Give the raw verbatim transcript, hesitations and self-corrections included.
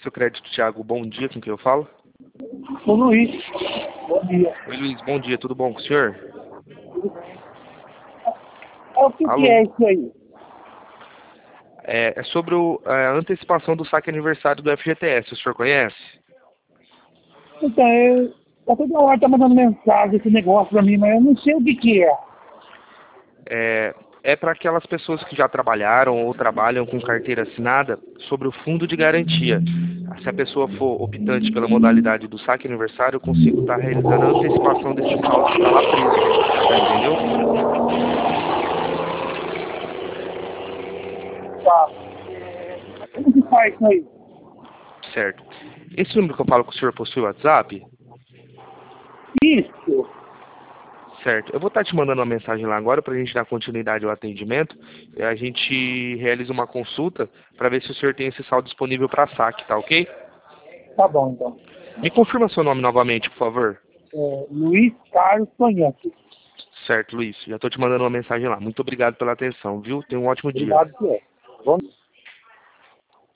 Seu crédito, Thiago, bom dia, com quem eu falo? Sou Luiz. Bom dia. Oi, Luiz, bom dia, tudo bom com o senhor? É, o que, Alô? que é isso aí? É, é sobre o, a antecipação do saque aniversário do F G T S, o senhor conhece? Então, eu, tá toda hora tá mandando mensagem esse negócio pra mim, mas eu não sei o que que é. É, é para aquelas pessoas que já trabalharam ou trabalham com carteira assinada sobre o fundo de garantia. Se a pessoa for optante pela modalidade do saque aniversário, eu consigo estar realizando a antecipação desse saldo que está lá preso. Tá, entendeu? Tá. É, como que faz isso aí? Certo. Esse número que eu falo com o senhor possui WhatsApp? Isso. Certo. Eu vou estar te mandando uma mensagem lá agora para a gente dar continuidade ao atendimento. E a gente realiza uma consulta para ver se o senhor tem esse saldo disponível para saque, tá ok? Tá bom, então. Me confirma seu nome novamente, por favor. É, Luiz Carlos Tonhante. Certo, Luiz. Já estou te mandando uma mensagem lá. Muito obrigado pela atenção, viu? Tenha um ótimo dia. Obrigado, senhor. Vamos.